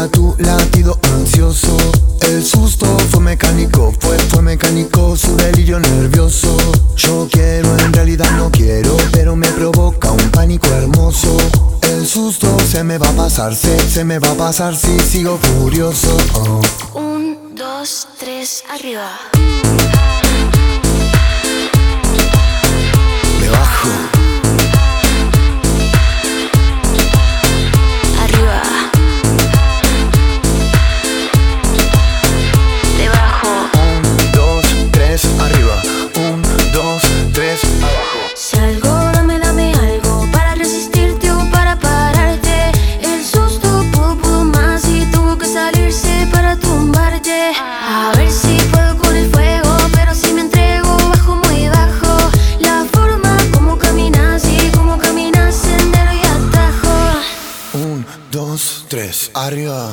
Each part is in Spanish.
pega tu latido ansioso. El susto fue mecánico, fue mecánico su delirio nervioso. Yo quiero, en realidad no quiero, pero me provoca un pánico hermoso. El susto se me va a pasar, se me va a pasar si sigo furioso. 1, 2, 3, arriba. Debajo. Arriba. Debajo. 1, 2, 3, arriba. 1, 2, 3, abajo. Si algo, dame algo para resistirte o para pararte. El susto pudo más y tuvo que salirse para tumbarte. A ver si puedo con el fuego, pero si me entrego bajo muy bajo. La forma como caminas y como caminas, sendero y atajo. 1, 2, 3, arriba.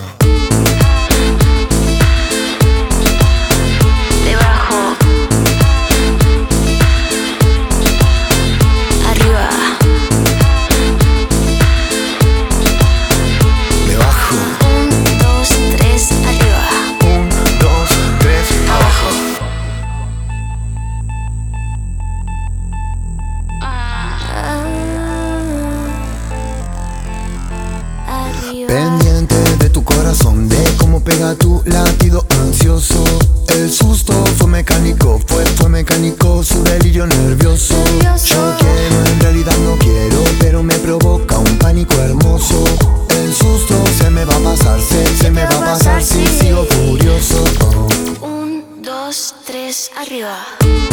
Debajo. Arriba. Debajo. 1, 2, 3, arriba. 1, 2, 3, abajo. Arriba. Pendiente de tu corazón, de cómo pega tu latido ansioso. El susto fue mecánico, fue mecánico su delirio nervioso. Yo quiero, en realidad no quiero, pero me provoca un pánico hermoso. El susto se me va a pasar, se me va a pasar si sigo furioso. 1, 2, 3, arriba.